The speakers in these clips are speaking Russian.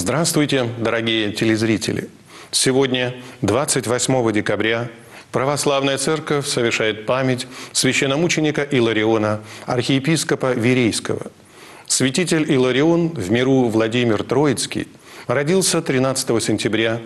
Здравствуйте, дорогие телезрители! Сегодня, 28 декабря, Православная Церковь совершает память священномученика Илариона, архиепископа Верейского. Святитель Иларион, в миру Владимир Троицкий, родился 13 сентября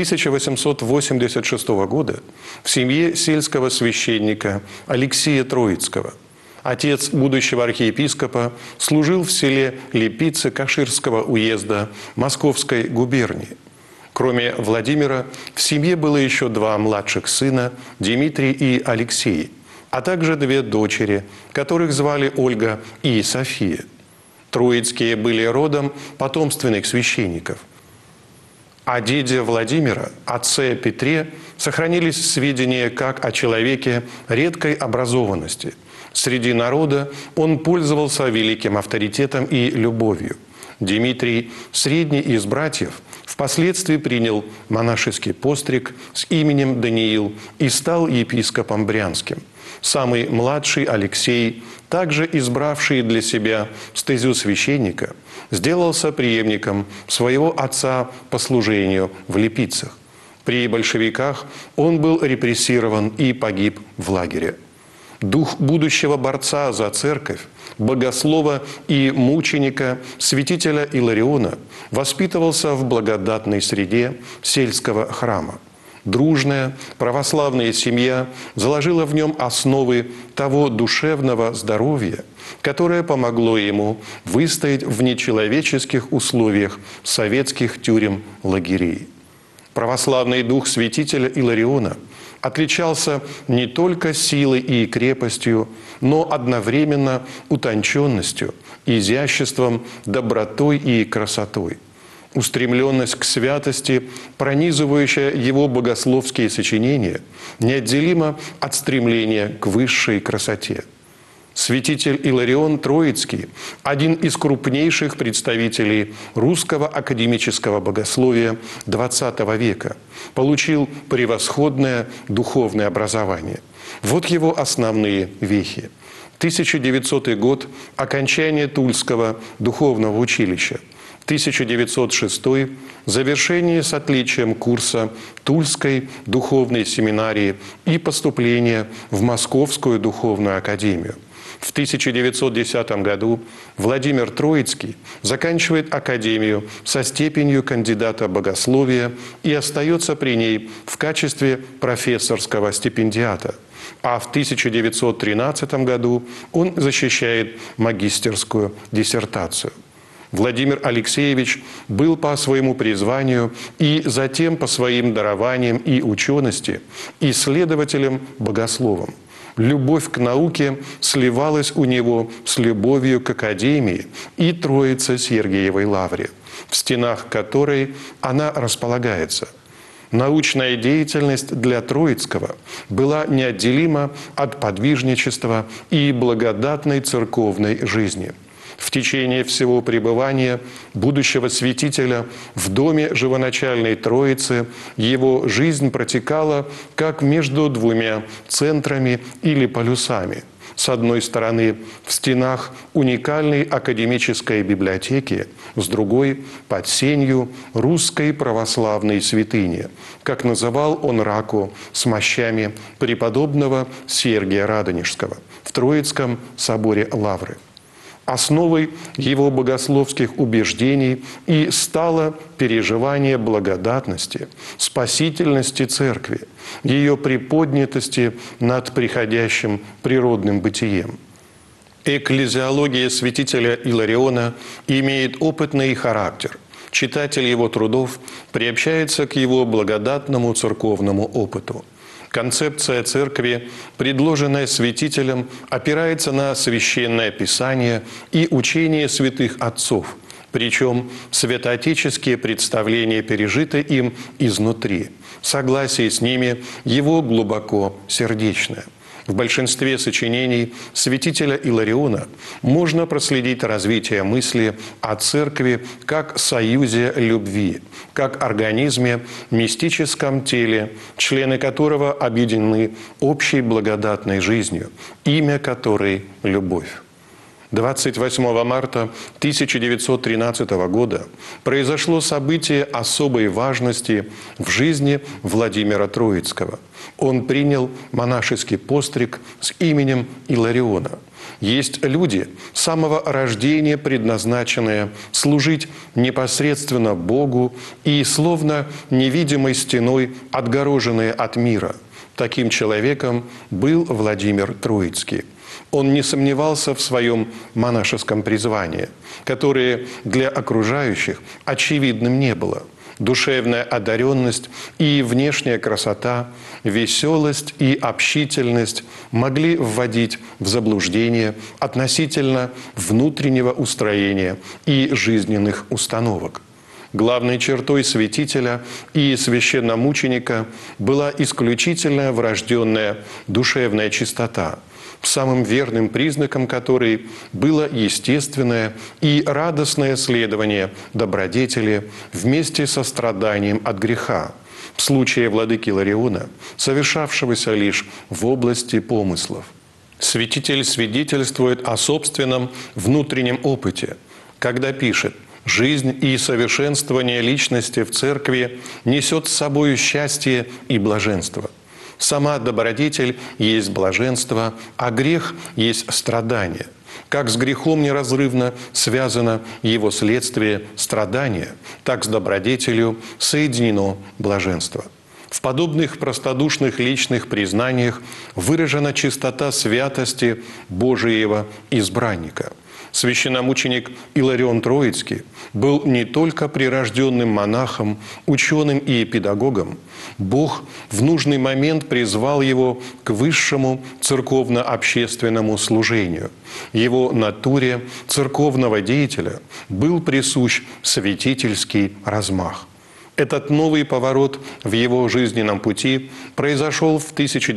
1886 года в семье сельского священника Алексия Троицкого. Отец будущего архиепископа служил в селе Липицы Каширского уезда Московской губернии. Кроме Владимира, в семье было еще два младших сына, Дмитрий и Алексей, а также две дочери, которых звали Ольга и София. Троицкие были родом потомственных священников. О деде Владимира, отце Петре, сохранились сведения как о человеке редкой образованности. Среди народа он пользовался великим авторитетом и любовью. Дмитрий, средний из братьев, впоследствии принял монашеский постриг с именем Даниил и стал епископом Брянским. Самый младший Алексей, также избравший для себя стезю священника, сделался преемником своего отца по служению в Липицах. При большевиках он был репрессирован и погиб в лагере. Дух будущего борца за церковь, богослова и мученика, святителя Илариона, воспитывался в благодатной среде сельского храма. Дружная православная семья заложила в нем основы того душевного здоровья, которое помогло ему выстоять в нечеловеческих условиях советских тюрем-лагерей. Православный дух святителя Илариона отличался не только силой и крепостью, но одновременно утонченностью, изяществом, добротой и красотой. Устремленность к святости, пронизывающая его богословские сочинения, неотделима от стремления к высшей красоте. Святитель Иларион Троицкий – один из крупнейших представителей русского академического богословия XX века. Получил превосходное духовное образование. Вот его основные вехи. 1900 год – окончание Тульского духовного училища. 1906 – завершение с отличием курса Тульской духовной семинарии и поступление в Московскую духовную академию. В 1910 году Владимир Троицкий заканчивает академию со степенью кандидата богословия и остается при ней в качестве профессорского стипендиата. А в 1913 году он защищает магистерскую диссертацию. Владимир Алексеевич был по своему призванию и затем по своим дарованиям и учености исследователем-богословом. Любовь к науке сливалась у него с любовью к академии и Троице-Сергиевой лавре, в стенах которой она располагается. Научная деятельность для Троицкого была неотделима от подвижничества и благодатной церковной жизни. В течение всего пребывания будущего святителя в доме живоначальной Троицы его жизнь протекала как между двумя центрами или полюсами. С одной стороны, в стенах уникальной академической библиотеки, с другой – под сенью русской православной святыни, как называл он раку с мощами преподобного Сергия Радонежского в Троицком соборе Лавры. Основой его богословских убеждений и стало переживание благодатности, спасительности Церкви, ее приподнятости над приходящим природным бытием. Экклезиология святителя Илариона имеет опытный характер. Читатель его трудов приобщается к его благодатному церковному опыту. Концепция церкви, предложенная святителем, опирается на священное писание и учение святых отцов, причем святоотеческие представления пережиты им изнутри. Согласие с ними его глубоко сердечное. В большинстве сочинений святителя Илариона можно проследить развитие мысли о церкви как союзе любви, как организме, мистическом теле, члены которого объединены общей благодатной жизнью, имя которой – любовь. 28 марта 1913 года произошло событие особой важности в жизни Владимира Троицкого. Он принял монашеский постриг с именем Илариона. Есть люди, с самого рождения предназначенные служить непосредственно Богу и словно невидимой стеной отгороженные от мира. Таким человеком был Владимир Троицкий. Он не сомневался в своем монашеском призвании, которое для окружающих очевидным не было. Душевная одаренность и внешняя красота, веселость и общительность могли вводить в заблуждение относительно внутреннего устроения и жизненных установок. Главной чертой святителя и священномученика была исключительная врожденная душевная чистота, самым верным признаком которой было естественное и радостное следование добродетели вместе со страданием от греха, в случае владыки Илариона, совершавшегося лишь в области помыслов. Святитель свидетельствует о собственном внутреннем опыте, когда пишет: «Жизнь и совершенствование личности в церкви несет с собой счастье и блаженство. Сама добродетель есть блаженство, а грех есть страдание. Как с грехом неразрывно связано его следствие страдания, так с добродетелью соединено блаженство». В подобных простодушных личных признаниях выражена чистота святости Божиего избранника. Священномученик Иларион Троицкий был не только прирожденным монахом, ученым и педагогом. Бог в нужный момент призвал его к высшему церковно-общественному служению. Его натуре церковного деятеля был присущ святительский размах. Этот новый поворот в его жизненном пути произошел в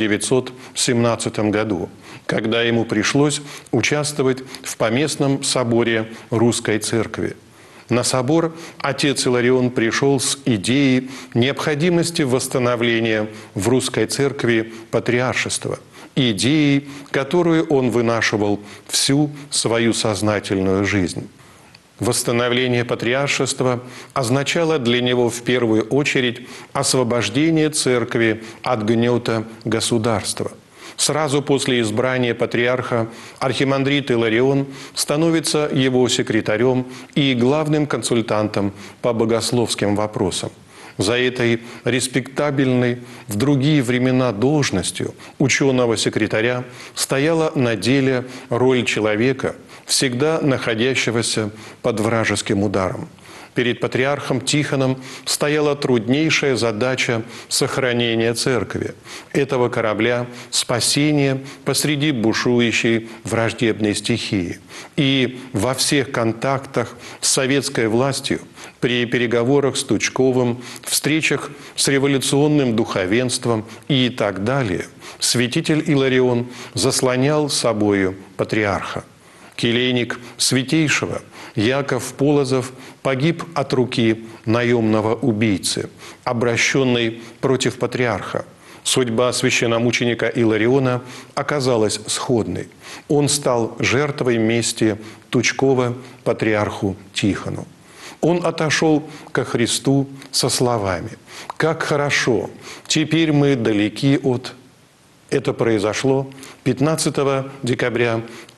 1917 году, когда ему пришлось участвовать в поместном соборе Русской Церкви. На собор отец Иларион пришел с идеей необходимости восстановления в Русской Церкви патриаршества, идеей, которую он вынашивал всю свою сознательную жизнь. Восстановление патриаршества означало для него в первую очередь освобождение церкви от гнета государства. Сразу после избрания патриарха архимандрит Иларион становится его секретарем и главным консультантом по богословским вопросам. За этой респектабельной в другие времена должностью ученого-секретаря стояла на деле роль человека, всегда находящегося под вражеским ударом. Перед патриархом Тихоном стояла труднейшая задача сохранения церкви, этого корабля спасения посреди бушующей враждебной стихии. И во всех контактах с советской властью, при переговорах с Тучковым, встречах с революционным духовенством и так далее, святитель Иларион заслонял собою патриарха. Келейник святейшего Яков Полозов погиб от руки наемного убийцы, обращенной против патриарха. Судьба священномученика Илариона оказалась сходной. Он стал жертвой мести Тучкова патриарху Тихону. Он отошел ко Христу со словами: «Как хорошо, теперь мы далеки от…» Это произошло 15 декабря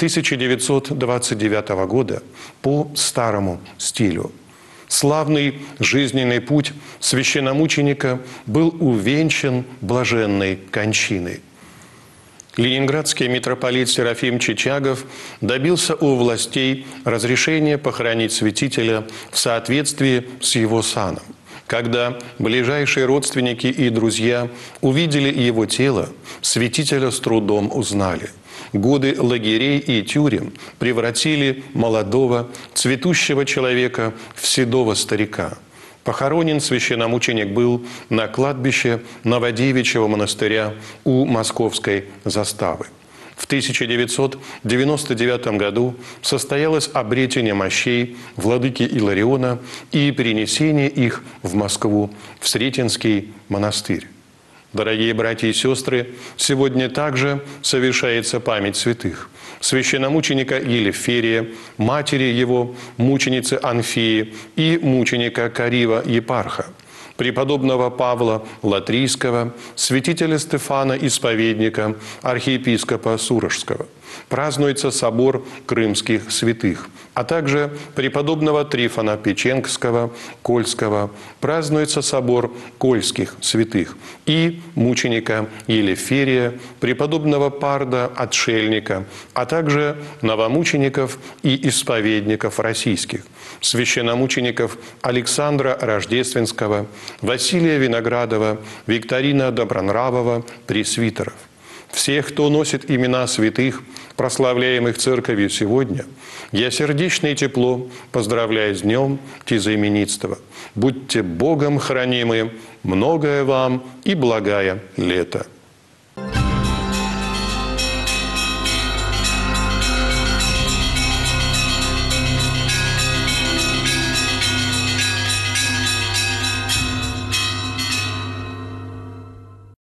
1929 года по старому стилю. Славный жизненный путь священномученика был увенчан блаженной кончиной. Ленинградский митрополит Серафим Чичагов добился у властей разрешения похоронить святителя в соответствии с его саном. Когда ближайшие родственники и друзья увидели его тело, святителя с трудом узнали. Годы лагерей и тюрем превратили молодого, цветущего человека в седого старика. Похоронен священномученик был на кладбище Новодевичьего монастыря у Московской заставы. В 1999 году состоялось обретение мощей владыки Илариона и перенесение их в Москву, в Сретенский монастырь. Дорогие братья и сестры, сегодня также совершается память святых. Священномученика Елеферия, матери его, мученицы Анфии и мученика Карива Епарха, преподобного Павла Латрийского, святителя Стефана Исповедника, архиепископа Сурожского. Празднуется собор крымских святых, а также преподобного Трифона Печенгского, Кольского. Празднуется собор кольских святых и мученика Елеферия, преподобного Парда Отшельника, а также новомучеников и исповедников российских, священномучеников Александра Рождественского, Василия Виноградова, Викторина Добронравова, пресвитеров. Всех, кто носит имена святых, прославляемых Церковью сегодня, я сердечно и тепло поздравляю с днем тезаименитства. Будьте Богом хранимы, многое вам и благая лето.